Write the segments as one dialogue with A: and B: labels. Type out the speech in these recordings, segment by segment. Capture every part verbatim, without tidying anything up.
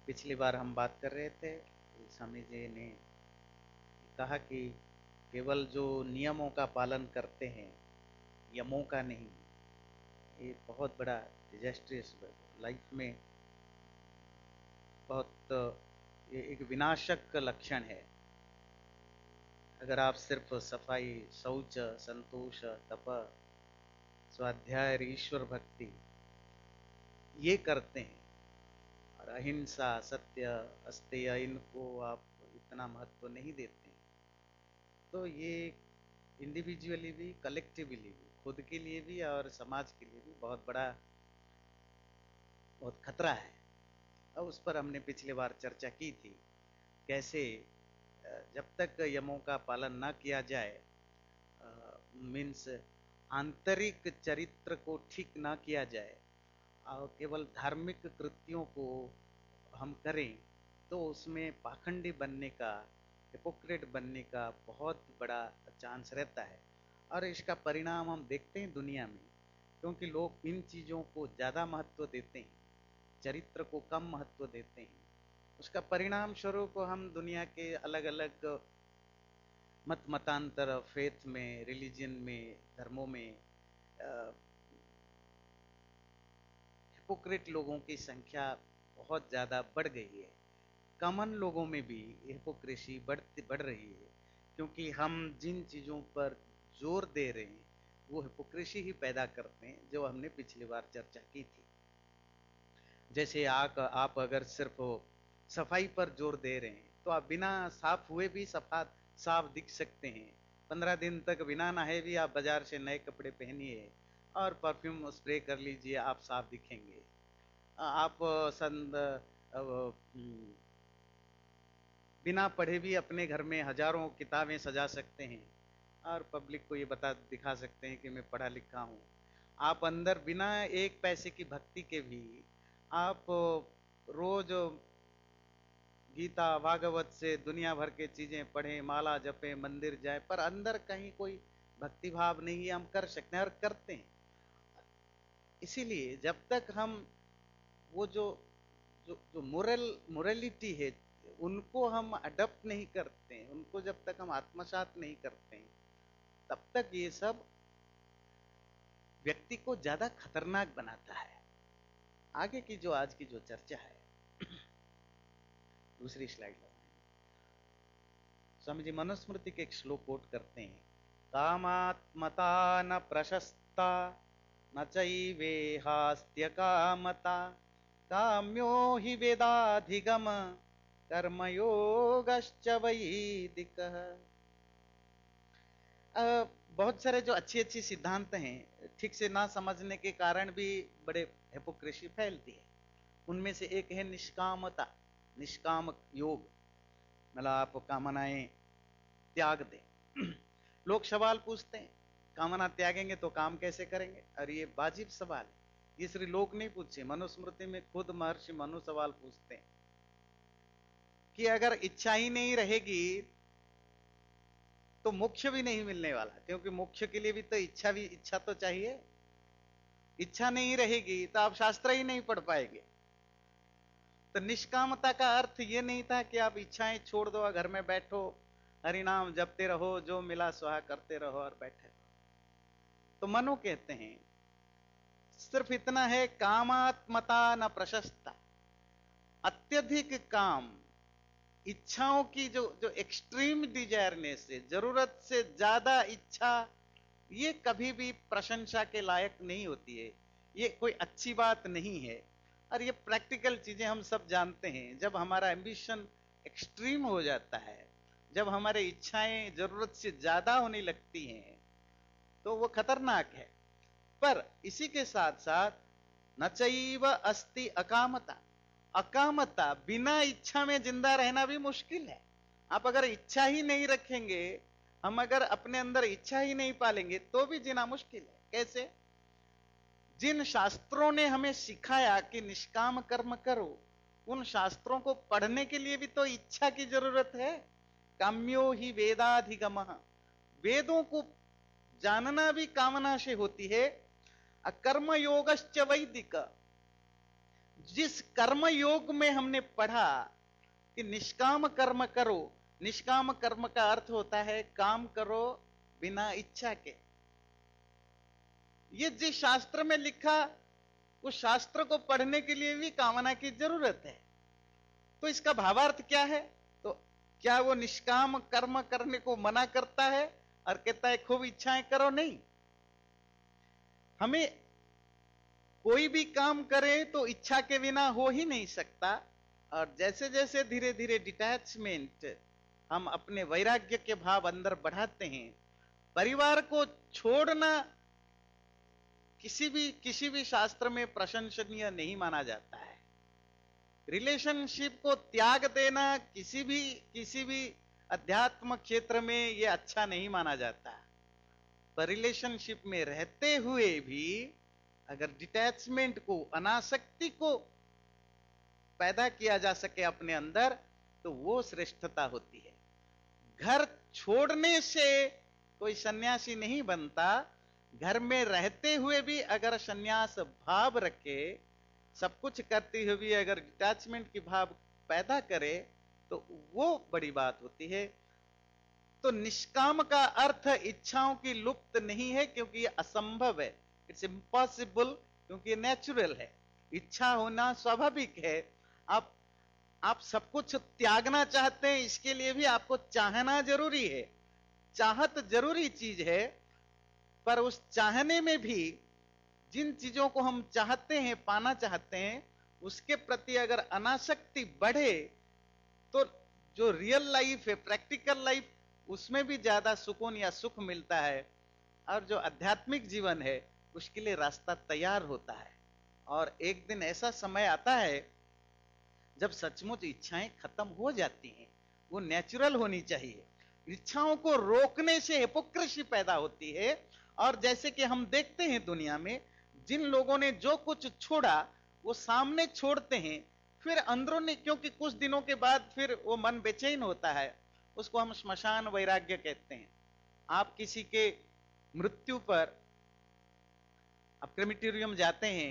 A: पिछली बार हम बात कर रहे थे, स्वामी जी ने कहा कि केवल जो नियमों का पालन करते हैं, यमों का नहीं, ये बहुत बड़ा डिजास्ट्रियस लाइफ में बहुत ये एक विनाशक लक्षण है। अगर आप सिर्फ सफाई, शौच, संतोष, तप, स्वाध्याय और ईश्वर भक्ति ये करते हैं और अहिंसा, सत्य, अस्तेय इनको आप इतना महत्व नहीं देते हैं, तो ये इंडिविजुअली भी, कलेक्टिवली भी, खुद के लिए भी और समाज के लिए भी बहुत बड़ा बहुत खतरा है। और उस पर हमने पिछले बार चर्चा की थी, कैसे जब तक यमों का पालन ना किया जाए, मीन्स आंतरिक चरित्र को ठीक ना किया जाए और केवल धार्मिक कृत्यों को हम करें, तो उसमें पाखंडी बनने का, हिपोक्रेट बनने का बहुत बड़ा चांस रहता है। और इसका परिणाम हम देखते हैं दुनिया में, क्योंकि लोग इन चीज़ों को ज़्यादा महत्व देते हैं, चरित्र को कम महत्व देते हैं। उसका परिणाम स्वरूप हम दुनिया के अलग अलग मत मतांतर, फेथ में, रिलीजन में, धर्मों में हिपोक्रेट लोगों की संख्या बहुत ज़्यादा बढ़ गई है। कॉमन लोगों में भी हिपोक्रेसी बढ़ती बढ़ रही है, क्योंकि हम जिन चीज़ों पर जोर दे रहे हैं वो हिपोक्रेसी ही पैदा करते हैं, जो हमने पिछली बार चर्चा की थी। जैसे आप आप अगर सिर्फ सफाई पर जोर दे रहे हैं, तो आप बिना साफ हुए भी सफा साफ दिख सकते हैं। पंद्रह दिन तक बिना नहाए भी आप बाजार से नए कपड़े पहनिए और परफ्यूम स्प्रे कर लीजिए, आप साफ दिखेंगे। आप संद बिना पढ़े भी अपने घर में हजारों किताबें सजा सकते हैं और पब्लिक को ये बता दिखा सकते हैं कि मैं पढ़ा लिखा हूँ। आप अंदर बिना एक पैसे की भक्ति के भी आप रोज गीता, भागवत से दुनिया भर के चीजें पढ़ें, माला जपें, मंदिर जाएं, पर अंदर कहीं कोई भक्ति भाव नहीं है, हम कर सकते हैं और करते हैं। इसीलिए जब तक हम वो जो जो जो मोरल मोरलिटी है उनको हम अडॉप्ट नहीं करते हैं, उनको जब तक हम आत्मसात नहीं करते हैं, तब तक ये सब व्यक्ति को ज्यादा खतरनाक बनाता है। आगे की जो आज की जो चर्चा है, दूसरी स्लाइड लगाएंगे। स्वामी जी मनुस्मृति के एक श्लोक कोट करते हैं, कामात्मता न प्रशस्ता न चैवेहास्त्य कामता काम्यो हि वेदाधिगम कर्मयोगश्च वैदिकः। बहुत सारे जो अच्छी अच्छी सिद्धांत हैं, ठीक से ना समझने के कारण भी बड़े हिपोक्रेसी फैलती है। उनमें से एक है निष्कामता, निष्काम योग, मतलब आप कामनाएं त्याग दें। लोग सवाल पूछते हैं, कामना त्यागेंगे तो काम कैसे करेंगे? और ये वाजिब सवाल है, ये सिर्फ लोग नहीं पूछे, मनुस्मृति में खुद महर्षि मनु सवाल पूछते हैं कि अगर इच्छा ही नहीं रहेगी तो मोक्ष भी नहीं मिलने वाला, क्योंकि मोक्ष के लिए भी तो इच्छा भी इच्छा तो चाहिए। इच्छा नहीं रहेगी तो आप शास्त्र ही नहीं पढ़ पाएंगे। तो निष्कामता का अर्थ ये नहीं था कि आप इच्छाएं छोड़ दो और घर में बैठो, हरिनाम जपते रहो, जो मिला सुहा करते रहो और बैठे रहो। तो मनु कहते हैं सिर्फ इतना है, कामात्मता न प्रशस्ता, अत्यधिक काम, इच्छाओं की जो जो एक्सट्रीम डिजायरनेस है, जरूरत से ज्यादा इच्छा, ये कभी भी प्रशंसा के लायक नहीं होती है, ये कोई अच्छी बात नहीं है। और ये प्रैक्टिकल चीजें हम सब जानते हैं। जब हमारा एम्बिशन एक्सट्रीम हो जाता है, जब हमारे इच्छाएं जरूरत से ज्यादा होने लगती हैं, तो वो खतरनाक है। पर इसी के साथ साथ न चैव अस्ति अकामता, अकामता, बिना इच्छा में जिंदा रहना भी मुश्किल है। आप अगर इच्छा ही नहीं रखेंगे, हम अगर अपने अंदर इच्छा ही नहीं पालेंगे, तो भी जीना मुश्किल है। कैसे? जिन शास्त्रों ने हमें सिखाया कि निष्काम कर्म करो, उन शास्त्रों को पढ़ने के लिए भी तो इच्छा की जरूरत है। काम्यो ही वेदाधिगमः, वेदों को जानना भी कामना से होती है। कर्म योगश्च वैदिक, जिस कर्म योग में हमने पढ़ा कि निष्काम कर्म करो, निष्काम कर्म का अर्थ होता है काम करो बिना इच्छा के। ये जिस शास्त्र में लिखा, उस शास्त्र को पढ़ने के लिए भी कामना की जरूरत है। तो इसका भावार्थ क्या है? तो क्या वो निष्काम कर्म करने को मना करता है और कहता है खूब इच्छाएं करो? नहीं। हमें कोई भी काम करे तो इच्छा के बिना हो ही नहीं सकता। और जैसे जैसे धीरे धीरे डिटैचमेंट, हम अपने वैराग्य के भाव अंदर बढ़ाते हैं, परिवार को छोड़ना किसी भी किसी भी शास्त्र में प्रशंसनीय नहीं माना जाता है। रिलेशनशिप को त्याग देना किसी भी किसी भी अध्यात्म क्षेत्र में यह अच्छा नहीं माना जाता। पर रिलेशनशिप में रहते हुए भी अगर डिटैचमेंट को, अनासक्ति को पैदा किया जा सके अपने अंदर, तो वो श्रेष्ठता होती है। घर छोड़ने से कोई सन्यासी नहीं बनता। घर में रहते हुए भी अगर सन्यास भाव रखे, सब कुछ करते हुए भी अगर डिटैचमेंट की भाव पैदा करे, तो वो बड़ी बात होती है। तो निष्काम का अर्थ इच्छाओं की लुप्त नहीं है, क्योंकि ये असंभव है। इट्स इम्पॉसिबल, क्योंकि ये नेचुरल है। इच्छा होना स्वाभाविक है। आप आप सब कुछ त्यागना चाहते हैं, इसके लिए भी आपको चाहना जरूरी है। चाहत जरूरी चीज है। पर उस चाहने में भी जिन चीजों को हम चाहते हैं, पाना चाहते हैं, उसके प्रति अगर अनासक्ति बढ़े, तो जो रियल लाइफ है, प्रैक्टिकल लाइफ, उसमें भी ज्यादा सुकून या सुख मिलता है। और जो आध्यात्मिक जीवन है, उसके लिए रास्ता तैयार होता है। और एक दिन ऐसा समय आता है जब सचमुच इच्छाएं खत्म हो जाती हैं। वो नेचुरल होनी चाहिए। इच्छाओं को रोकने से हिपोक्रेसी पैदा होती है। और जैसे कि हम देखते हैं दुनिया में, जिन लोगों ने जो कुछ छोड़ा वो सामने छोड़ते हैं, फिर अंदरूनी, क्योंकि कुछ दिनों के बाद फिर वो मन बेचैन होता है। उसको हम श्मशान वैराग्य कहते हैं। आप किसी के मृत्यु पर आप क्रेमेटेरियम जाते हैं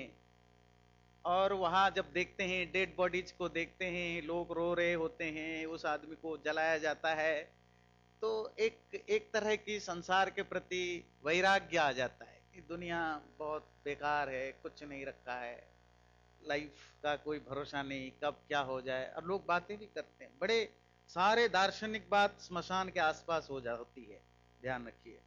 A: और वहां जब देखते हैं, डेड बॉडीज को देखते हैं, लोग रो रहे होते हैं, उस आदमी को जलाया जाता है, तो एक एक तरह की संसार के प्रति वैराग्य आ जाता है कि दुनिया बहुत बेकार है, कुछ नहीं रखा है, लाइफ का कोई भरोसा नहीं, कब क्या हो जाए। और लोग बातें भी करते हैं, बड़े सारे दार्शनिक बात स्मशान के आसपास हो जाती है, ध्यान रखिए।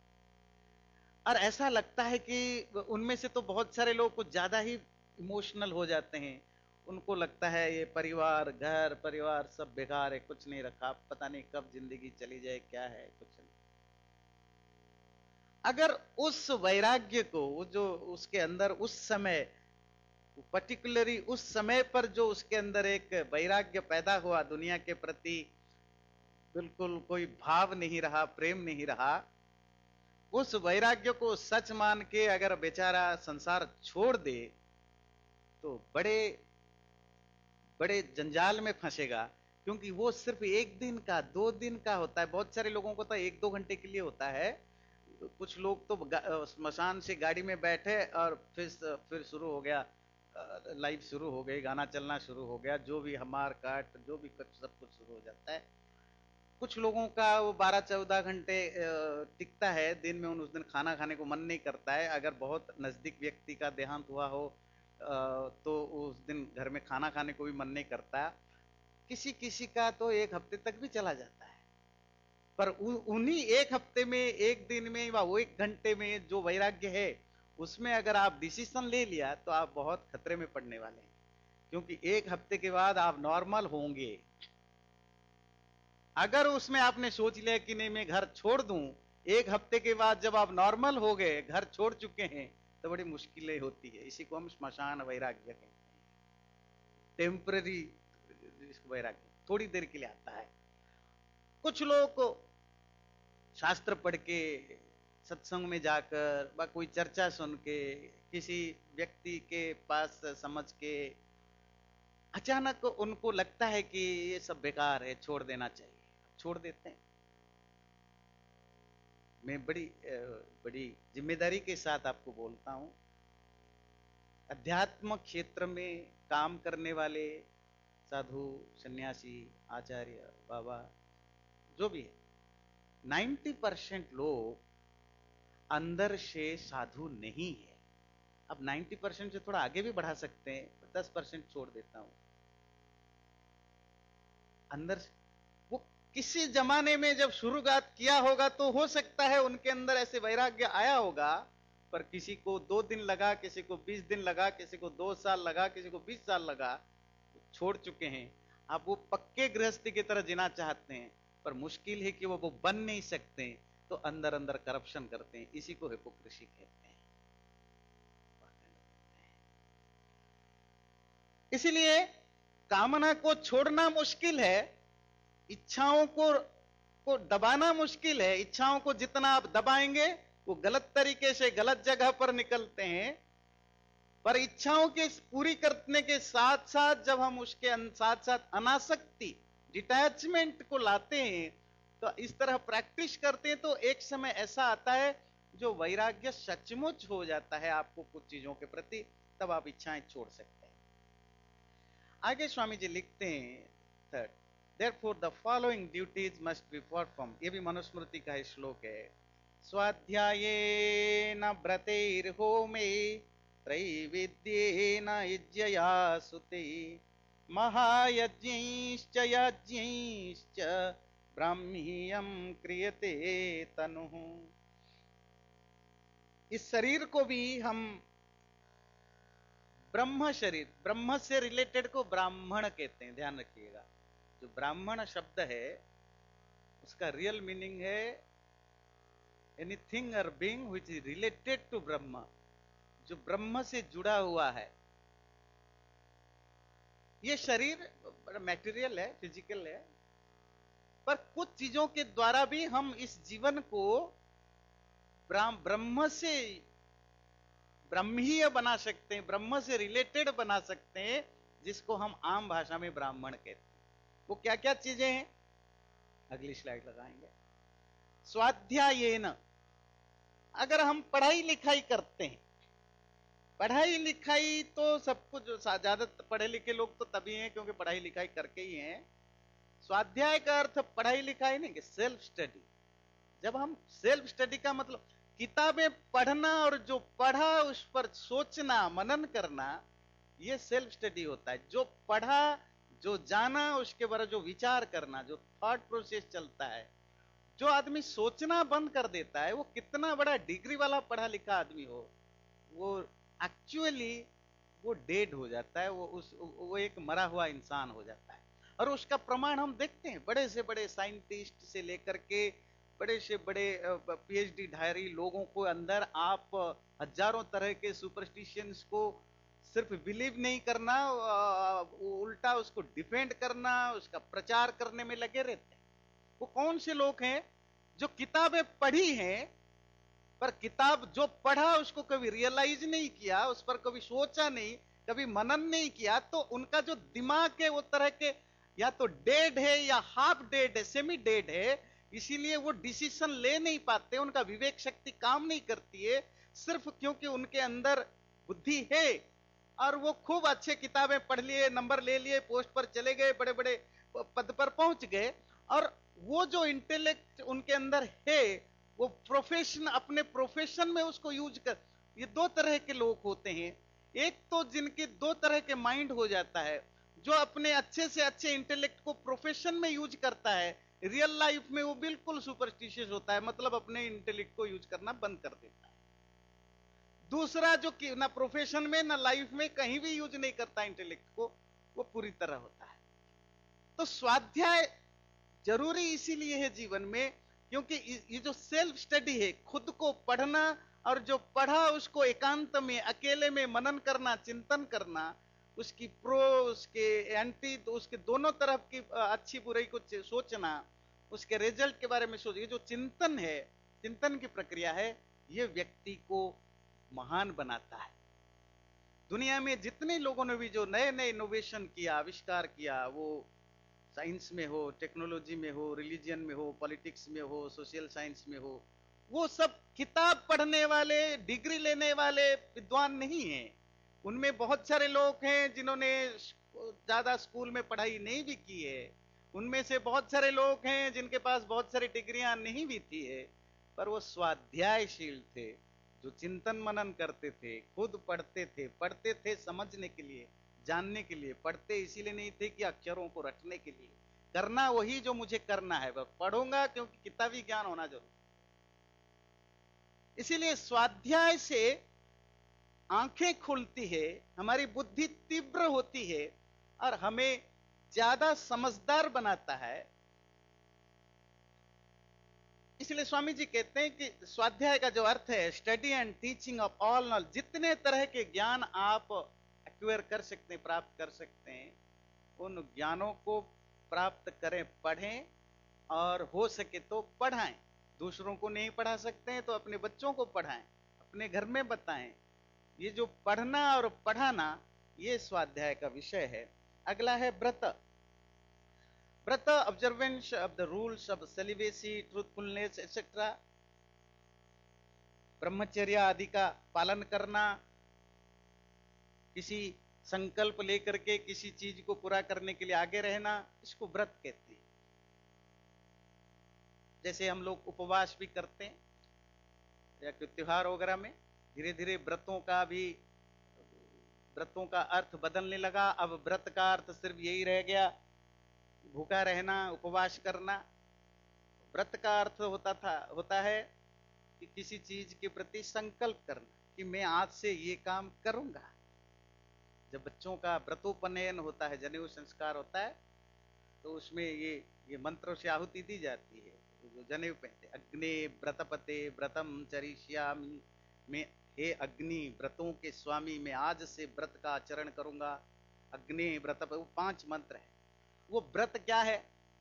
A: और ऐसा लगता है कि उनमें से तो बहुत सारे लोग कुछ ज्यादा ही इमोशनल हो जाते हैं। उनको लगता है ये परिवार, घर परिवार सब बेकार है, कुछ नहीं रखा, पता नहीं कब जिंदगी चली जाए, क्या है कुछ नहीं। अगर उस वैराग्य को, जो उसके अंदर उस समय, पर्टिकुलरली उस समय पर जो उसके अंदर एक वैराग्य पैदा हुआ, दुनिया के प्रति बिल्कुल कोई भाव नहीं रहा, प्रेम नहीं रहा, उस वैराग्य को सच मान के अगर बेचारा संसार छोड़ दे, तो बड़े बड़े जंजाल में फंसेगा। क्योंकि वो सिर्फ एक दिन का, दो दिन का होता है। बहुत सारे लोगों को तो एक दो घंटे के लिए होता है। कुछ लोग तो स्मशान से गाड़ी में बैठे और फिर फिर शुरू हो गया, लाइव शुरू हो गई, गाना चलना शुरू हो गया, जो भी हमार काट, जो भी कुछ, सब कुछ शुरू हो जाता है। कुछ लोगों का वो बारह चौदह घंटे टिकता है। दिन में उस दिन खाना खाने को मन नहीं करता है। अगर बहुत नजदीक व्यक्ति का देहांत हुआ हो तो उस दिन घर में खाना खाने को भी मन नहीं करता। किसी किसी का तो एक हफ्ते तक भी चला जाता है। पर उन्हीं एक हफ्ते में, एक दिन में, व वो एक घंटे में जो वैराग्य है, उसमें अगर आप डिसीजन ले लिया तो आप बहुत खतरे में पड़ने वाले हैं। क्योंकि एक हफ्ते के बाद आप नॉर्मल होंगे। अगर उसमें आपने सोच लिया कि नहीं मैं घर छोड़ दूं, एक हफ्ते के बाद जब आप नॉर्मल हो गए, घर छोड़ चुके हैं, तो बड़ी मुश्किलें होती है। इसी को हम श्मशान वैराग्य कहते हैं। टेम्पररी वैराग्य थोड़ी देर के लिए आता है। कुछ लोग को शास्त्र पढ़ के, सत्संग में जाकर, व कोई चर्चा सुन के, किसी व्यक्ति के पास समझ के, अचानक उनको लगता है कि ये सब बेकार है, छोड़ देना चाहिए, छोड़ देते हैं। मैं बड़ी बड़ी जिम्मेदारी के साथ आपको बोलता हूं, अध्यात्म क्षेत्र में काम करने वाले साधु, सन्यासी, आचार्य, बाबा, जो भी है, नब्बे परसेंट लोग अंदर से साधु नहीं है। अब नब्बे परसेंट से थोड़ा आगे भी बढ़ा सकते हैं, दस परसेंट छोड़ देता हूं। अंदर से वो किसी जमाने में जब शुरुआत किया होगा तो हो सकता है उनके अंदर ऐसे वैराग्य आया होगा, पर किसी को दो दिन लगा, किसी को बीस दिन लगा, किसी को दो साल लगा, किसी को बीस साल लगा, छोड़ चुके हैं। आप वो पक्के गृहस्थी की तरह जीना चाहते हैं, पर मुश्किल है कि वो वो बन नहीं सकते, तो अंदर अंदर करप्शन करते हैं। इसी को हिपोक्रेसी कहते हैं। इसलिए कामना को छोड़ना मुश्किल है, इच्छाओं को को दबाना मुश्किल है। इच्छाओं को जितना आप दबाएंगे वो गलत तरीके से गलत जगह पर निकलते हैं। पर इच्छाओं के पूरी करने के साथ साथ जब हम उसके साथ साथ अनासक्ति, डिटैचमेंट को लाते हैं, तो इस तरह प्रैक्टिस करते हैं, तो एक समय ऐसा आता है जो वैराग्य सचमुच हो जाता है आपको कुछ चीजों के प्रति, तब आप इच्छाएं छोड़ सकते हैं। आगे स्वामी जी लिखते हैं third, Therefore the following duties must be performed। ये भी मनुस्मृति का ही श्लोक है। स्वाध्यायेन व्रतैर्होमे त्रैविद्येन यज्ञया सुते महायज्ञैश्च यज्ञैश्च ब्राह्मीयं क्रियते तनुः। इस शरीर को भी हम ब्रह्म शरीर, ब्रह्म से रिलेटेड को ब्राह्मण कहते हैं, ध्यान रखिएगा। जो ब्राह्मण शब्द है उसका रियल मीनिंग है एनीथिंग और being which is related to ब्रह्म, जो ब्रह्म से जुड़ा हुआ है। ये शरीर मैटेरियल है, फिजिकल है, पर कुछ चीजों के द्वारा भी हम इस जीवन को ब्रह्म से ब्रह्मीय बना सकते हैं, ब्रह्म से रिलेटेड बना सकते हैं, जिसको हम आम भाषा में ब्राह्मण कहते हैं। वो क्या क्या चीजें हैं, अगली स्लाइड लगाएंगे। स्वाध्यायेन, अगर हम पढ़ाई लिखाई करते हैं, पढ़ाई लिखाई तो सब कुछ, ज्यादा पढ़े लिखे लोग तो तभी हैं क्योंकि पढ़ाई लिखाई करके ही हैं। स्वाध्याय का अर्थ पढ़ाई लिखाई नहीं, सेल्फ स्टडी। जब हम सेल्फ स्टडी का मतलब किताबें पढ़ना और जो पढ़ा उस पर सोचना, मनन करना, ये सेल्फ स्टडी होता है। जो पढ़ा, जो जाना, उसके बारे जो विचार करना, जो थॉट प्रोसेस चलता है। जो आदमी सोचना बंद कर देता है, वो कितना बड़ा डिग्री वाला पढ़ा लिखा आदमी हो, वो एक्चुअली वो डेड हो जाता है, वो उस वो एक मरा हुआ इंसान हो जाता है। और उसका प्रमाण हम देखते हैं, बड़े से बड़े साइंटिस्ट से लेकर के बड़े से बड़े पीएचडी धारी लोगों को अंदर आप हजारों तरह के सुपरस्टिशंस को सिर्फ बिलीव नहीं करना, उल्टा उसको डिफेंड करना, उसका प्रचार करने में लगे रहते हैं। वो कौन से लोग हैं जो किताबें पढ़ी हैं, पर किताब जो पढ़ा उसको कभी रियलाइज नहीं किया, उस पर कभी सोचा नहीं, कभी मनन नहीं किया, तो उनका जो दिमाग है वो तरह के या तो डेड है या हाफ डेड है, सेमी डेड है। इसीलिए वो डिसीजन ले नहीं पाते, उनका विवेक शक्ति काम नहीं करती है, सिर्फ क्योंकि उनके अंदर बुद्धि है और वो खूब अच्छे किताबें पढ़ लिए, नंबर ले लिए, पोस्ट पर चले गए, बड़े बड़े पद पर पहुंच गए, और वो जो इंटेलेक्ट उनके अंदर है वो प्रोफेशन, अपने प्रोफेशन में उसको यूज कर। ये दो तरह के लोग होते हैं, एक तो जिनके दो तरह के माइंड हो जाता है, जो अपने अच्छे से अच्छे इंटेलेक्ट को प्रोफेशन में यूज करता है, रियल लाइफ में वो बिल्कुल सुपरस्टिशियस होता है, मतलब अपने इंटेलेक्ट को यूज करना बंद कर देता है। दूसरा जो कि ना प्रोफेशन में ना लाइफ में कहीं भी यूज नहीं करता इंटेलेक्ट को, वो पूरी तरह होता है। तो स्वाध्याय जरूरी इसीलिए है जीवन में, क्योंकि ये जो सेल्फ स्टडी है, खुद को पढ़ना और जो पढ़ा उसको एकांत में अकेले में मनन करना, चिंतन करना, उसकी प्रो उसके एंटी, तो उसके दोनों तरफ की अच्छी बुराई को सोचना, उसके रिजल्ट के बारे में सोचिए। जो चिंतन है, चिंतन की प्रक्रिया है, ये व्यक्ति को महान बनाता है। दुनिया में जितने लोगों ने भी जो नए नए इनोवेशन किया, आविष्कार किया, वो साइंस में हो, टेक्नोलॉजी में हो, रिलीजियन में हो, पॉलिटिक्स में हो, सोशल साइंस में हो, वो सब किताब पढ़ने वाले, डिग्री लेने वाले विद्वान नहीं हैं। उनमें बहुत सारे लोग हैं जिन्होंने ज्यादा स्कूल में पढ़ाई नहीं भी की है, उनमें से बहुत सारे लोग हैं जिनके पास बहुत सारी डिग्रियां नहीं भी थी है, पर वो स्वाध्यायशील थे, जो चिंतन मनन करते थे, खुद पढ़ते थे। पढ़ते थे समझने के लिए, जानने के लिए। पढ़ते इसीलिए नहीं थे कि अक्षरों को रटने के लिए। करना वही जो मुझे करना है, बस पढ़ूंगा क्योंकि किताबी ज्ञान होना जरूरी। इसीलिए स्वाध्याय से आंखें खुलती है, हमारी बुद्धि तीव्र होती है और हमें ज्यादा समझदार बनाता है। इसलिए स्वामी जी कहते हैं कि स्वाध्याय का जो अर्थ है, study and teaching of all knowledge, जितने तरह के ज्ञान आप एक्वायर कर सकते हैं, प्राप्त कर सकते हैं, उन ज्ञानों को प्राप्त करें, पढ़ें और हो सके तो पढ़ाएं। दूसरों को नहीं पढ़ा सकते हैं तो अपने बच्चों को पढ़ाएं, अपने घर में बताएं। ये जो पढ़ना और पढ़ाना, ये स्वाध्याय का विषय है। अगला है व्रत। व्रत, observance of the rules of celibacy, truthfulness etcetera, ब्रह्मचर्य आदि का पालन करना, किसी संकल्प लेकर के किसी चीज को पूरा करने के लिए आगे रहना, इसको व्रत कहते हैं। जैसे हम लोग उपवास भी करते हैं या कोई त्योहार वगैरह में, धीरे धीरे व्रतों का भी, व्रतों का अर्थ बदलने लगा। अब व्रत का अर्थ सिर्फ यही रह गया, भूखा रहना, उपवास करना। व्रत का अर्थ होता था होता है कि किसी चीज के प्रति संकल्प करना कि मैं आज से ये काम करूंगा। जब बच्चों का व्रतोपनयन होता है, जनेऊ संस्कार होता है, तो उसमें ये ये मंत्रों से आहुति दी जाती है। जो जनेऊ पहनते, अग्नि व्रतपते व्रतम चरिष्यामि, मैं हे अग्नि व्रतों के स्वामी, मैं आज से व्रत का आचरण करूंगा। अग्नि व्रत, वो पांच मंत्र है। वो व्रत क्या है?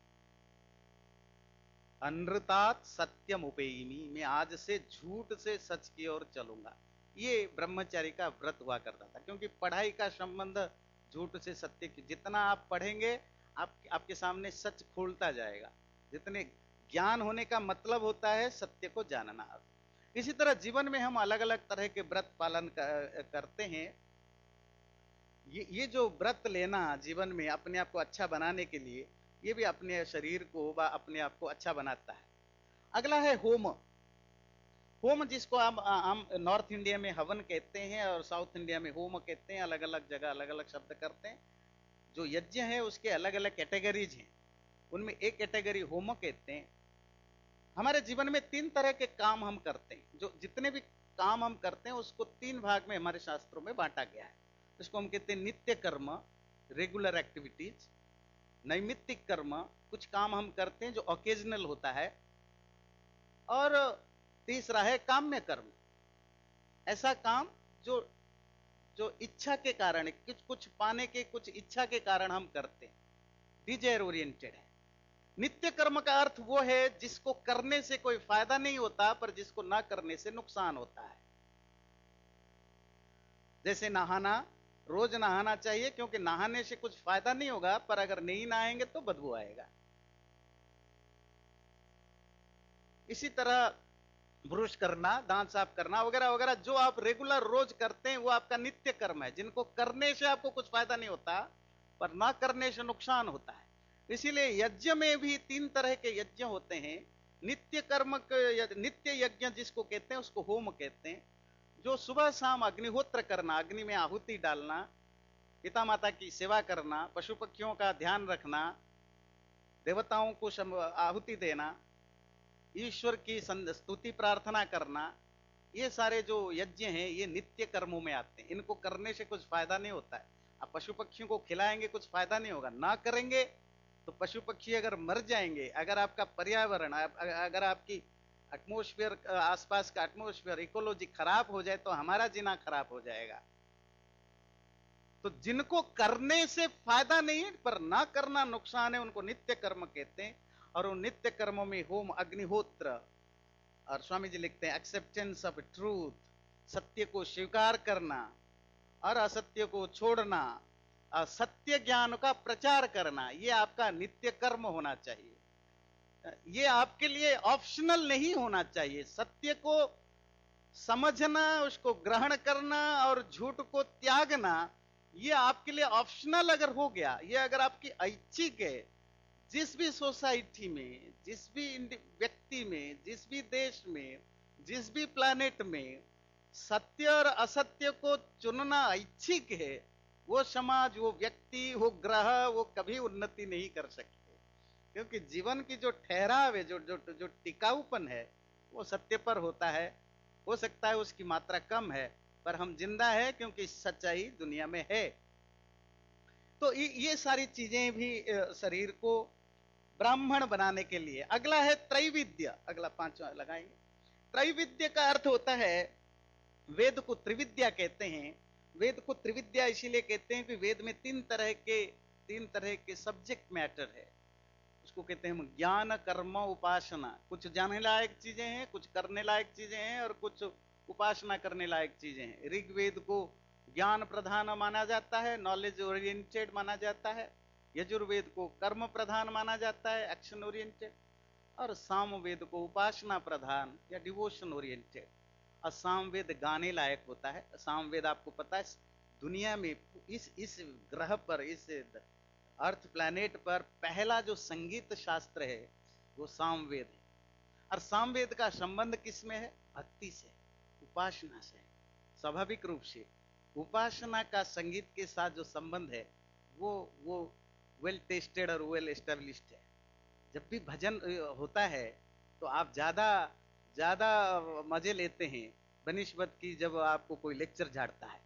A: अनृतात सत्यम उपेयिमी, मैं आज से झूठ से सच की ओर चलूंगा। ये ब्रह्मचारी का व्रत हुआ करता था, क्योंकि पढ़ाई का संबंध झूठ से सत्य की। जितना आप पढ़ेंगे, आप आपके सामने सच खोलता जाएगा। जितने ज्ञान होने का मतलब होता है सत्य को जानना। इसी तरह जीवन में हम अलग अलग तरह के व्रत पालन कर, करते हैं। ये ये जो व्रत लेना जीवन में अपने आप को अच्छा बनाने के लिए, ये भी अपने शरीर को व अपने आप को अच्छा बनाता है। अगला है होम। होम जिसको हम हम नॉर्थ इंडिया में हवन कहते हैं और साउथ इंडिया में होम कहते हैं। अलग अलग जगह अलग अलग शब्द करते हैं। जो यज्ञ है उसके अलग अलग कैटेगरीज हैं, उनमें एक कैटेगरी होम कहते हैं। हमारे जीवन में तीन तरह के काम हम करते हैं। जो जितने भी काम हम करते हैं उसको तीन भाग में हमारे शास्त्रों में बांटा गया है। इसको हम कहते हैं नित्य कर्म, रेगुलर एक्टिविटीज। नैमित्तिक कर्म, कुछ काम हम करते हैं जो ओकेजनल होता है। और तीसरा है काम्य कर्म, ऐसा काम जो जो इच्छा के कारण, कुछ कुछ पाने के, कुछ इच्छा के कारण हम करते हैं, डिजायर ओरिएंटेड है। नित्य कर्म का अर्थ वो है जिसको करने से कोई फायदा नहीं होता, पर जिसको ना करने से नुकसान होता है। जैसे नहाना, रोज नहाना चाहिए क्योंकि नहाने से कुछ फायदा नहीं होगा, पर अगर नहीं नहाएंगे तो बदबू आएगा। इसी तरह ब्रश करना, दांत साफ करना वगैरह वगैरह, जो आप रेगुलर रोज करते हैं वो आपका नित्य कर्म है, जिनको करने से आपको कुछ फायदा नहीं होता, पर ना करने से नुकसान होता है। इसीलिए यज्ञ में भी तीन तरह के यज्ञ होते हैं। नित्य कर्म, नित्य यज्ञ जिसको कहते हैं उसको होम कहते हैं। जो सुबह शाम अग्निहोत्र करना, अग्नि में आहुति डालना, पिता माता की सेवा करना, पशु पक्षियों का ध्यान रखना, देवताओं को आहुति देना, ईश्वर की स्तुति प्रार्थना करना, ये सारे जो यज्ञ हैं ये नित्य कर्मों में आते हैं। इनको करने से कुछ फायदा नहीं होता है। आप पशु पक्षियों को खिलाएंगे, कुछ फायदा नहीं होगा। ना करेंगे तो पशु पक्षी अगर मर जाएंगे, अगर आपका पर्यावरण, अगर आपकी एटमोस्फेयर, आसपास का एटमोस्फेयर, इकोलॉजी खराब हो जाए तो हमारा जीना खराब हो जाएगा। तो जिनको करने से फायदा नहीं पर ना करना नुकसान है, उनको नित्य कर्म कहते हैं। और उन नित्य कर्मों में होम, अग्निहोत्र, और स्वामी जी लिखते हैं एक्सेप्टेंस ऑफ ट्रूथ, सत्य को स्वीकार करना और असत्य को छोड़ना, और सत्य ज्ञान का प्रचार करना, ये आपका नित्य कर्म होना चाहिए। ये आपके लिए ऑप्शनल नहीं होना चाहिए। सत्य को समझना, उसको ग्रहण करना और झूठ को त्यागना, ये आपके लिए ऑप्शनल अगर हो गया, ये अगर आपकी ऐच्छिक है, जिस भी सोसाइटी में, जिस भी व्यक्ति में, जिस भी देश में, जिस भी प्लानेट में सत्य और असत्य को चुनना ऐच्छिक है, वो समाज, वो व्यक्ति, वो ग्रह, वो कभी उन्नति नहीं कर सकते। क्योंकि जीवन की जो ठहराव है, जो जो जो टिकाऊपन है, वो सत्य पर होता है। हो सकता है उसकी मात्रा कम है, पर हम जिंदा है क्योंकि सच्चाई दुनिया में है। तो ये सारी चीजें भी शरीर को ब्राह्मण बनाने के लिए। अगला है त्रैविद्य, अगला पांचवा लगाएंगे। त्रैविद्य का अर्थ होता है, वेद को त्रिविद्या कहते हैं। वेद को त्रिविद्या इसीलिए कहते हैं कि वेद में तीन तरह के तीन तरह के सब्जेक्ट मैटर है। उसको कहते हैं ज्ञान, कर्म, उपासना। कुछ जानने लायक चीजें हैं, कुछ करने लायक चीजें हैं, और कुछ उपासना करने लायक चीजें हैं। ऋग्वेद को ज्ञान प्रधान माना जाता है, नॉलेज ओरिएंटेड माना जाता है। यजुर्वेद को कर्म प्रधान माना जाता है, एक्शन ओरिएंटेड। और सामवेद को उपासना प्रधान या डिवोशन ओरिएंटेड। और सामवेद गाने लायक होता है। सामवेद आपको पता है, दुनिया में इस इस ग्रह पर, इस अर्थ प्लैनेट पर पहला जो संगीत शास्त्र है वो सामवेद है। और सामवेद का संबंध किसमें है? भक्ति से, उपासना से। स्वाभाविक रूप से उपासना का संगीत के साथ जो संबंध है वो वो वेल टेस्टेड और वेल एस्टेब्लिश्ड है। जब भी भजन होता है तो आप ज्यादा ज्यादा मजे लेते हैं बनिस्बत की जब आपको कोई लेक्चर झाड़ता है,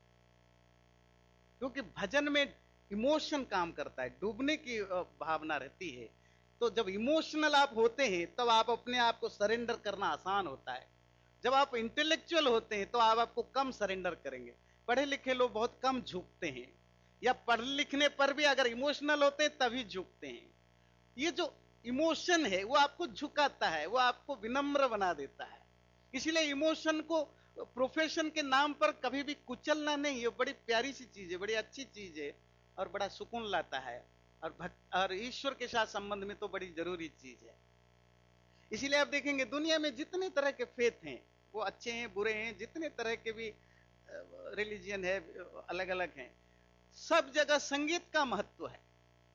A: क्योंकि भजन में इमोशन काम करता है, डूबने की भावना रहती है। तो जब इमोशनल आप होते हैं तब आप अपने आप को सरेंडर करना आसान होता है। जब आप इंटेलेक्चुअल होते हैं तो आप आपको कम सरेंडर करेंगे। पढ़े लिखे लोग बहुत कम झुकते हैं, या पढ़ लिखने पर भी अगर इमोशनल होते हैं तभी झुकते हैं। ये जो इमोशन है वो आपको झुकाता है, वो आपको विनम्र बना देता है। इसलिए इमोशन को प्रोफेशन के नाम पर कभी भी कुचलना नहीं। ये बड़ी प्यारी सी चीज है, बड़ी अच्छी चीज है, और बड़ा सुकून लाता है, और भक्त और ईश्वर के साथ संबंध में तो बड़ी जरूरी चीज है। इसीलिए आप देखेंगे दुनिया में जितने तरह के फेथ हैं, वो अच्छे हैं, बुरे हैं, जितने तरह के भी रिलीजियन है, अलग अलग हैं, सब जगह संगीत का महत्व है,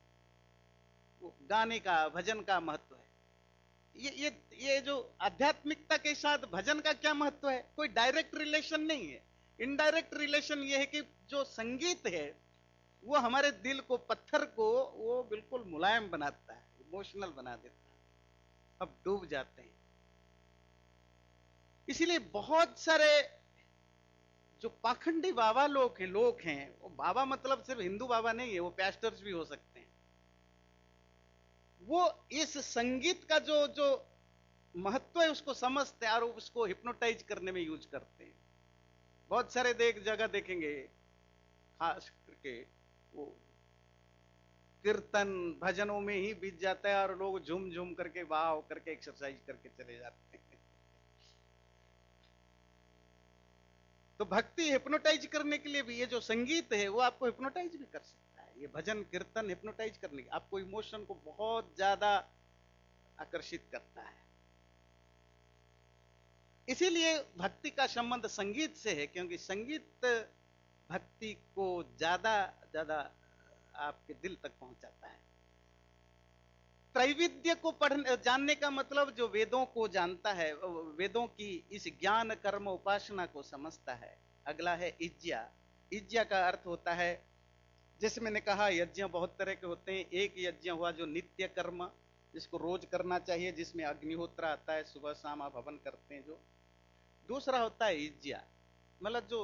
A: गाने का, भजन का महत्व है। ये ये ये जो आध्यात्मिकता के साथ भजन का क्या महत्व है? कोई डायरेक्ट रिलेशन नहीं है, इनडायरेक्ट रिलेशन ये है कि जो संगीत है वो हमारे दिल को, पत्थर को वो बिल्कुल मुलायम बनाता है, इमोशनल बना देता है, अब डूब जाते हैं। इसीलिए बहुत सारे जो पाखंडी बाबा लोग हैं लोग हैं वो बाबा मतलब सिर्फ हिंदू बाबा नहीं है, वो पैस्टर्स भी हो सकते हैं। वो इस संगीत का जो जो महत्व है उसको समझते हैं और उसको हिप्नोटाइज करने में यूज करते हैं। बहुत सारे देख जगह देखेंगे, खास करके वो कीर्तन भजनों में ही बीत जाता है और लोग झूम झूम करके वाह करके एक्सरसाइज करके चले जाते हैं। तो भक्ति हिप्नोटाइज करने के लिए भी ये जो संगीत है वो आपको हिप्नोटाइज भी कर सकता है। ये भजन कीर्तन हिप्नोटाइज करने के, आपको इमोशन को बहुत ज्यादा आकर्षित करता है। इसीलिए भक्ति का संबंध संगीत से है, क्योंकि संगीत भक्ति को ज्यादा ज्यादा आपके दिल तक पहुंचाता है। त्रैविद्य को पढ़ने जानने का मतलब जो वेदों को जानता है, वेदों की इस ज्ञान कर्म उपासना को समझता है। अगला है इज्या। इज्या का अर्थ होता है, जैसे मैंने कहा यज्ञ बहुत तरह के होते हैं। एक यज्ञ हुआ जो नित्य कर्म, जिसको रोज करना चाहिए, जिसमें अग्निहोत्र आता है, सुबह शाम आप हवन करते हैं जो। दूसरा होता है इज्या, मतलब जो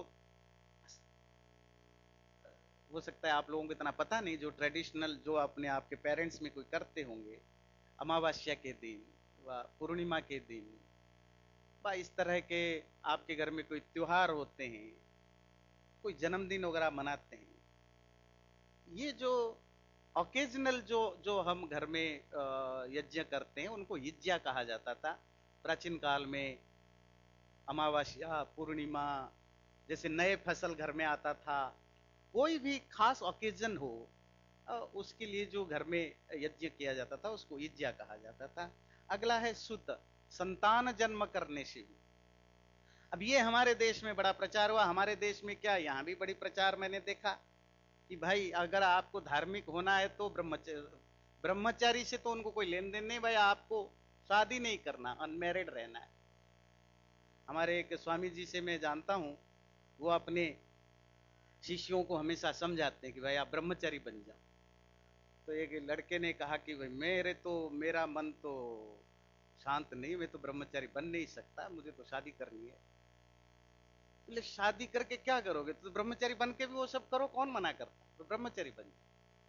A: हो सकता है आप लोगों को इतना पता नहीं, जो ट्रेडिशनल जो अपने आपके पेरेंट्स में कोई करते होंगे, अमावस्या के दिन व पूर्णिमा के दिन व इस तरह के आपके घर में कोई त्योहार होते हैं, कोई जन्मदिन वगैरह मनाते हैं। ये जो ओकेजनल जो जो हम घर में यज्ञ करते हैं उनको यज्ञ कहा जाता था प्राचीन काल में। अमावस्या, पूर्णिमा, जैसे नए फसल घर में आता था, कोई भी खास ओकेजन हो उसके लिए जो घर में यज्ञ किया जाता था उसको यज्ञ कहा जाता था। अगला है सुत, संतान जन्म करने से भी। अब ये हमारे देश में बड़ा प्रचार हुआ। हमारे देश में क्या, यहाँ भी बड़ी प्रचार मैंने देखा कि भाई अगर आपको धार्मिक होना है तो ब्रह्मचारी, ब्रह्मचारी से तो उनको कोई लेन देन नहीं, भाई आपको शादी नहीं करना, अनमैरिड रहना है। हमारे एक स्वामी जी से मैं जानता हूं, वो अपने शिष्यों को हमेशा समझाते हैं कि भाई आप ब्रह्मचारी बन जाओ। तो एक लड़के ने कहा कि भाई मेरे तो मेरा मन तो शांत नहीं, मैं तो ब्रह्मचारी बन नहीं सकता, मुझे तो शादी करनी है। बोले शादी करके क्या करोगे, तो ब्रह्मचारी बन के भी वो सब करो, कौन मना करता, तो ब्रह्मचारी बन जाओ।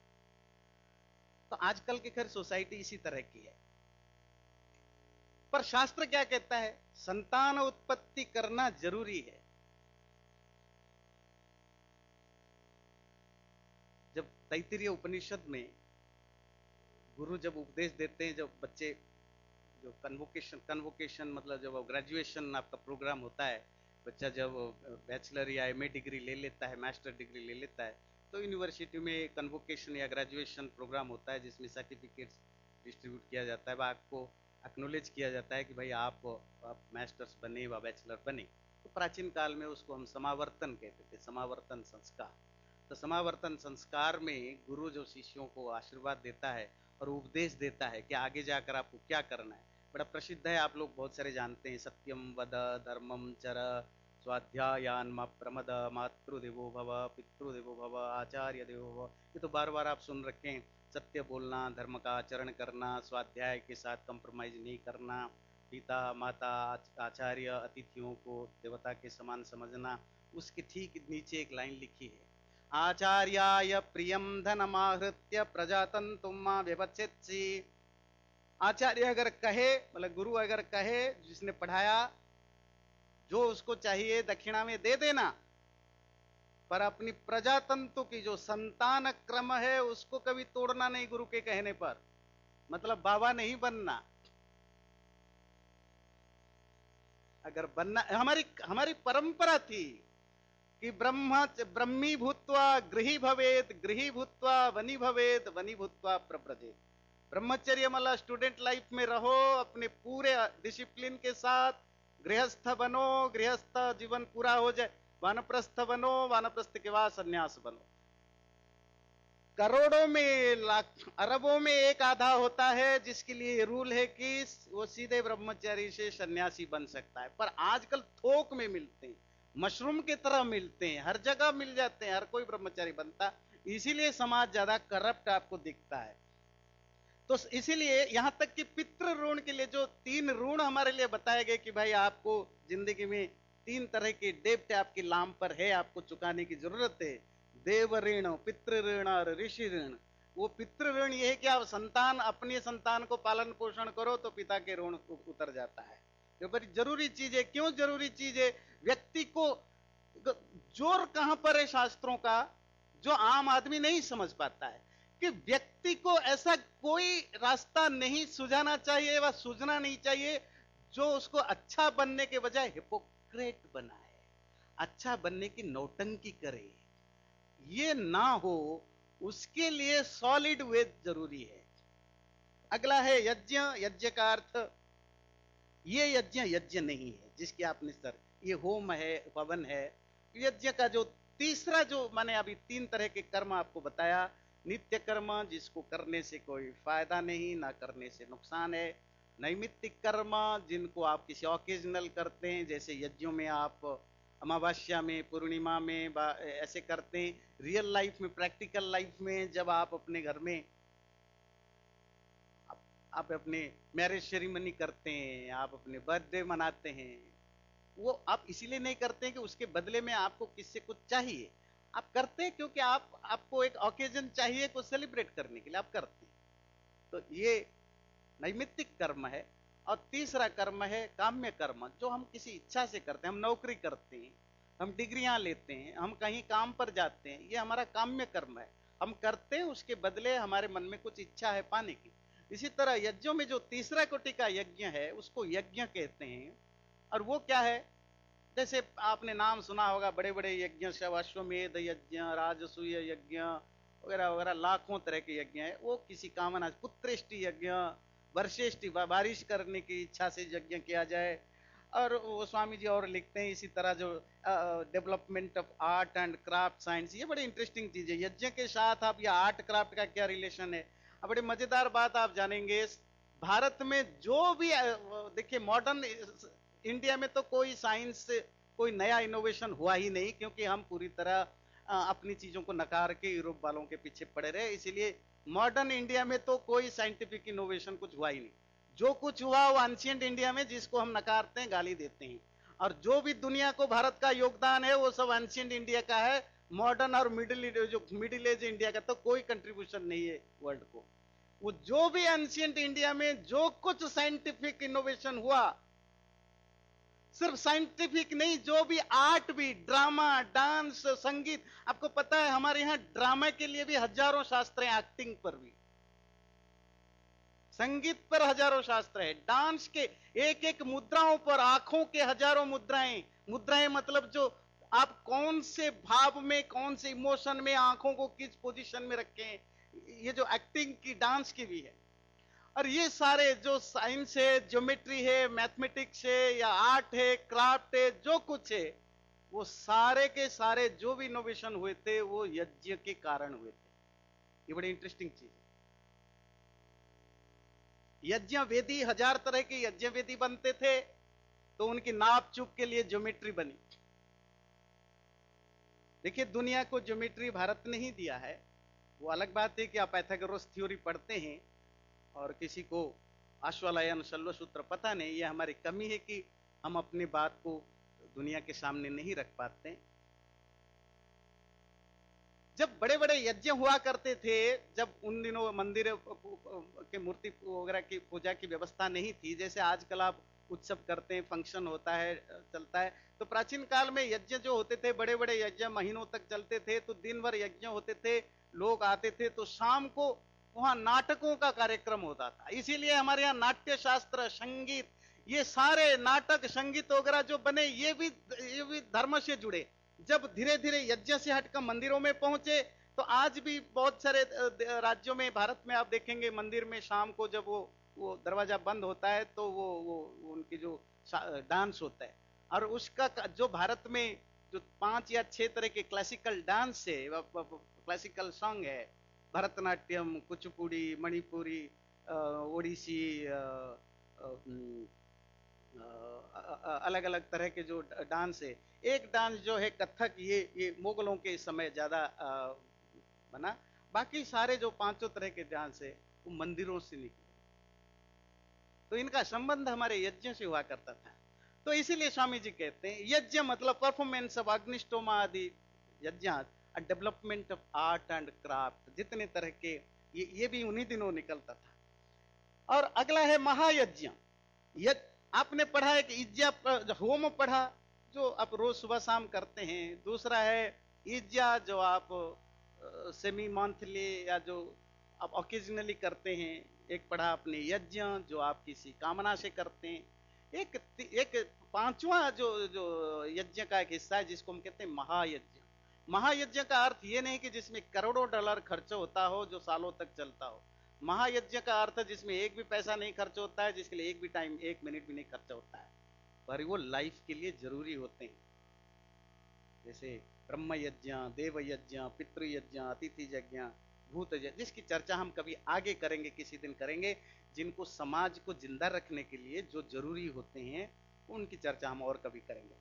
A: तो आजकल की खैर सोसाइटी इसी तरह की है। पर शास्त्र क्या कहता है, संतान उत्पत्ति करना जरूरी है। जब तैत्तिरीय उपनिषद में गुरु जब उपदेश देते हैं, जब बच्चे जो कन्वोकेशन कन्वोकेशन मतलब जब ग्रेजुएशन आपका प्रोग्राम होता है, बच्चा जब बैचलर या एमए डिग्री ले लेता है, मास्टर डिग्री ले लेता है, तो यूनिवर्सिटी में कन्वोकेशन या ग्रेजुएशन प्रोग्राम होता है जिसमें सर्टिफिकेट्स डिस्ट्रीब्यूट किया जाता है, आपको एक्नोलेज किया जाता है कि भाई आप, आप मास्टर्स बने व बैचलर बने। तो प्राचीन काल में उसको हम समावर्तन कहते थे, समावर्तन संस्कार। तो समावर्तन संस्कार में गुरु जो शिष्यों को आशीर्वाद देता है और उपदेश देता है कि आगे जाकर आपको क्या करना है, बड़ा प्रसिद्ध है, आप लोग बहुत सारे जानते हैं, सत्यम वद धर्मम चर स्वाध्यायान मा प्रमद मातृदेवो भव पितृदेवो भव आचार्य देवो भव। ये तो बार बार आप सुन रखे हैं, सत्य बोलना, धर्म का आचरण करना, स्वाध्याय के साथ कंप्रोमाइज नहीं करना, पिता माता आचार्य अतिथियों को देवता के समान समझना। उसके ठीक नीचे एक लाइन लिखी है, आचार्याय प्रियम धनमाहृत्य प्रजातंतुम मा व्यवच्छेत्सि। आचार्य अगर कहे, मतलब गुरु अगर कहे, जिसने पढ़ाया, जो उसको चाहिए दक्षिणा में दे देना, पर अपनी प्रजातंतु की जो संतान क्रम है उसको कभी तोड़ना नहीं गुरु के कहने पर। मतलब बाबा नहीं बनना। अगर बनना, हमारी हमारी परंपरा थी कि ब्रह्म ब्रह्मी भूत्वा गृही भवेत, गृही भूत्वा वनी भवेत, वनी भूत्वा प्रव्रजेत। ब्रह्मचर्य मतलब स्टूडेंट लाइफ में रहो, अपने पूरे डिसिप्लिन के साथ गृहस्थ बनो, गृहस्थ जीवन पूरा हो जाए, वानप्रस्थ बनो, वानप्रस्थ के बाद सन्यास बनो। करोड़ों में, लाख अरबों में एक आधा होता है जिसके लिए रूल है कि वो सीधे ब्रह्मचारी से सन्यासी बन सकता है। पर आजकल थोक में मिलते हैं, मशरूम की तरह मिलते हैं, हर जगह मिल जाते हैं, हर कोई ब्रह्मचारी बनता, इसीलिए समाज ज्यादा करप्ट आपको दिखता है। तो इसीलिए यहां तक कि पितृ ऋण के लिए जो तीन ऋण हमारे लिए बताए गए कि भाई आपको जिंदगी में तीन तरह के डेब्ट आपके नाम पर है, आपको चुकाने की जरूरत है, देव ऋण, पितृ ऋण और ऋषि ऋण। वो पितृ ऋण ये है कि आप संतान, अपने संतान को पालन पोषण करो तो पिता के ऋण उतर जाता है। ये बड़ी जरूरी चीज है। क्यों जरूरी चीज है? व्यक्ति को जोर कहां पर है शास्त्रों का, जो आम आदमी नहीं समझ पाता है कि व्यक्ति को ऐसा कोई रास्ता नहीं सुझाना चाहिए व सूझना नहीं चाहिए जो उसको अच्छा बनने के बजाय हिपोक्रेट बनाए, अच्छा बनने की नौटंकी करे। ये ना हो, उसके लिए सॉलिड वेद जरूरी है। अगला है यज्ञ। यज्ञ का अर्थ, ये यज्ञ यज्ञ नहीं है जिसकी आपने सर, ये होम है, पवन है। यज्ञ का जो तीसरा, जो मैंने अभी तीन तरह के कर्म आपको बताया, नित्य कर्म जिसको करने से कोई फायदा नहीं, ना करने से नुकसान है। नैमित्तिक कर्म जिनको आप किसी ऑकेजनल करते हैं, जैसे यज्ञों में आप अमावस्या में, पूर्णिमा में ऐसे करते हैं। रियल लाइफ में, प्रैक्टिकल लाइफ में जब आप अपने घर में आप, आप अपने मैरिज सेरेमनी करते हैं, आप अपने बर्थडे मनाते हैं, वो आप इसीलिए नहीं करते हैं कि उसके बदले में आपको किससे कुछ चाहिए, आप करते हैं क्योंकि आप आपको एक ओकेजन चाहिए को सेलिब्रेट करने के लिए आप करते हैं। तो ये नैमित्तिक कर्म है। और तीसरा कर्म है काम्य कर्म, जो हम किसी इच्छा से करते हैं। हम नौकरी करते हैं, हम डिग्रियां लेते हैं, हम कहीं काम पर जाते हैं, ये हमारा काम्य कर्म है। हम करते हैं, उसके बदले हमारे मन में कुछ इच्छा है पाने की। इसी तरह यज्ञों में जो तीसरा कोटि का यज्ञ है उसको यज्ञ कहते हैं। और वो क्या है? जैसे आपने नाम सुना होगा, बड़े बड़े यज्ञ, अश्वमेध यज्ञ, राजसूय यज्ञ वगैरह वगैरह, लाखों तरह के यज्ञ है। वो किसी कामना, पुत्रेष्टि यज्ञ, वर्षेष्टि बारिश करने की इच्छा से यज्ञ किया जाए, और वो स्वामी जी और लिखते हैं इसी तरह जो development of art and craft science, ये बड़ी इंटरेस्टिंग चीज है। यज्ञ के साथ आप ये आर्ट क्राफ्ट का क्या रिलेशन है, अब बड़ी मजेदार बात आप जानेंगे। भारत में जो भी देखिए मॉडर्न इंडिया में तो कोई साइंस से कोई नया इनोवेशन हुआ ही नहीं, क्योंकि हम पूरी तरह अपनी चीजों को नकार के यूरोप वालों के पीछे पड़े रहे। इसीलिए मॉडर्न इंडिया में तो कोई साइंटिफिक इनोवेशन कुछ हुआ ही नहीं। जो कुछ हुआ वो एंशिएंट इंडिया में, जिसको हम नकारते हैं, गाली देते हैं। और जो भी दुनिया को भारत का योगदान है वो सब एंशिएंट इंडिया का है। मॉडर्न और मिडिल जो मिडिल एज इंडिया का तो कोई कंट्रीब्यूशन नहीं है वर्ल्ड को। वो जो भी एंशिएंट इंडिया में जो कुछ साइंटिफिक इनोवेशन हुआ, सिर्फ साइंटिफिक नहीं, जो भी आर्ट भी, ड्रामा, डांस, संगीत, आपको पता है हमारे यहां ड्रामा के लिए भी हजारों शास्त्र हैं, एक्टिंग पर भी, संगीत पर हजारों शास्त्र है, डांस के एक एक मुद्राओं पर, आंखों के हजारों मुद्राएं। मुद्राएं मतलब जो आप कौन से भाव में, कौन से इमोशन में आंखों को किस पोजीशन में रखें, ये जो एक्टिंग की, डांस की भी है। और ये सारे जो साइंस है, ज्योमेट्री है, मैथमेटिक्स है, या आर्ट है, क्राफ्ट है, जो कुछ है, वो सारे के सारे जो भी इनोवेशन हुए थे वो यज्ञ के कारण हुए थे। ये बड़ी इंटरेस्टिंग चीज है। यज्ञ वेदी, हजार तरह के यज्ञ वेदी बनते थे, तो उनकी नाप चुप के लिए ज्योमेट्री बनी। देखिए दुनिया को ज्योमेट्री भारत ने ही दिया है। वो अलग बात है कि आप पाइथागोरस थ्योरी पढ़ते हैं और किसी को आश्वालयन शल्य सूत्र पता नहीं, ये हमारी कमी है कि हम अपनी बात को दुनिया के सामने नहीं रख पाते। जब बड़े बड़े यज्ञ हुआ करते थे, जब उन दिनों मंदिर के मूर्ति वगैरह की पूजा की व्यवस्था नहीं थी, जैसे आजकल आप उत्सव करते हैं, फंक्शन होता है, चलता है, तो प्राचीन काल में यज्ञ जो होते थे, बड़े बड़े यज्ञ महीनों तक चलते थे, तो दिन भर यज्ञ होते थे, लोग आते थे, तो शाम को वहां नाटकों का कार्यक्रम होता था। इसीलिए हमारे यहाँ नाट्य शास्त्र, संगीत, ये सारे नाटक, संगीत वगैरह जो बने, ये भी ये भी धर्म से जुड़े। जब धीरे धीरे यज्ञ से हटकर मंदिरों में पहुंचे, तो आज भी बहुत सारे राज्यों में, भारत में आप देखेंगे मंदिर में शाम को जब वो वो दरवाजा बंद होता है, तो वो वो, वो उनकी जो डांस होता है, और उसका जो भारत में जो पांच या छह तरह के क्लासिकल डांस है, क्लासिकल सॉन्ग है, भरतनाट्यम, कुचिपुड़ी, मणिपुरी, ओडिसी, अलग अलग तरह के जो डांस है। एक डांस जो है कथक, ये ये मुगलों के समय ज्यादा बना। बाकी सारे जो पांचों तरह के डांस है वो मंदिरों से निकले, तो इनका संबंध हमारे यज्ञ से हुआ करता था। तो इसीलिए स्वामी जी कहते हैं यज्ञ मतलब परफॉर्मेंस ऑफ अग्निष्टोमा आदि यज्ञ, development of art and craft, जितने तरह के, ये ये भी उन्हीं दिनों निकलता था। और अगला है महायज्ञ। आपने पढ़ा है कि यज्ञ, होम पढ़ा जो आप रोज सुबह शाम करते हैं। दूसरा है यज्ञ जो आप सेमी मंथली या जो आप ओकेजनली करते हैं। एक पढ़ा आपने यज्ञ जो आप किसी कामना से करते हैं। एक एक पांचवा जो जो यज्ञ का एक हिस्सा है जिसको हम कहते हैं महायज्ञ। महायज्ञ का अर्थ ये नहीं कि जिसमें करोड़ों डॉलर खर्च होता हो, जो सालों तक चलता हो। महायज्ञ का अर्थ जिसमें एक भी पैसा नहीं खर्च होता है, जिसके लिए एक भी टाइम, एक मिनट भी नहीं खर्च होता है, पर वो लाइफ के लिए जरूरी होते हैं। जैसे ब्रह्म यज्ञ, देव यज्ञ, पितृ यज्ञ, अतिथि यज्ञ, भूत यज्ञ, जिसकी चर्चा हम कभी आगे करेंगे, किसी दिन करेंगे। जिनको समाज को जिंदा रखने के लिए जो जरूरी होते हैं उनकी चर्चा हम और कभी करेंगे।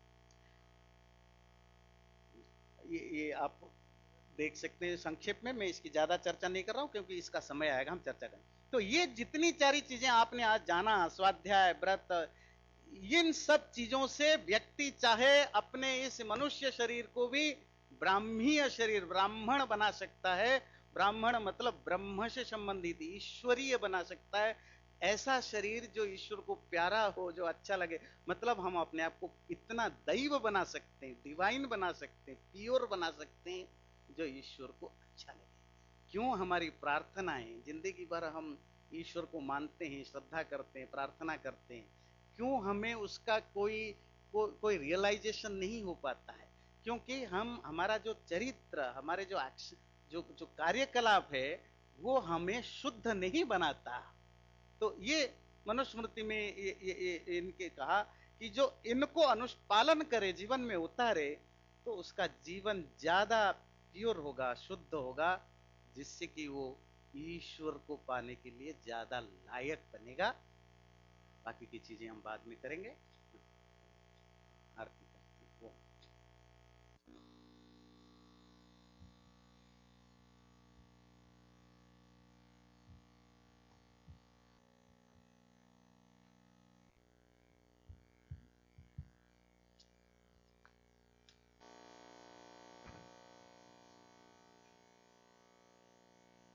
A: ये, ये आप देख सकते हैं संक्षेप में, मैं इसकी ज्यादा चर्चा नहीं कर रहा हूं क्योंकि इसका समय आएगा, हम चर्चा करें। तो ये जितनी सारी चीजें आपने आज जाना, स्वाध्याय, व्रत, इन सब चीजों से व्यक्ति चाहे अपने इस मनुष्य शरीर को भी ब्राह्मीय शरीर, ब्राह्मण बना सकता है। ब्राह्मण मतलब ब्रह्म से संबंधित, ईश्वरीय बना सकता है। ऐसा शरीर जो ईश्वर को प्यारा हो, जो अच्छा लगे। मतलब हम अपने आप को इतना दैव बना सकते हैं, डिवाइन बना सकते हैं, प्योर बना सकते हैं, जो ईश्वर को अच्छा लगे। क्यों हमारी प्रार्थनाएं, जिंदगी भर हम ईश्वर को मानते हैं, श्रद्धा करते हैं, प्रार्थना करते हैं, क्यों हमें उसका कोई को, कोई रियलाइजेशन नहीं हो पाता है? क्योंकि हम, हमारा जो चरित्र, हमारे जो एक्शन, जो जो कार्यकलाप है, वो हमें शुद्ध नहीं बनाता। तो ये मनुस्मृति में ये, ये, ये, इनके कहा कि जो इनको अनुपालन करे, जीवन में उतारे, तो उसका जीवन ज्यादा प्योर होगा, शुद्ध होगा, जिससे कि वो ईश्वर को पाने के लिए ज्यादा लायक बनेगा। बाकी की चीजें हम बाद में करेंगे।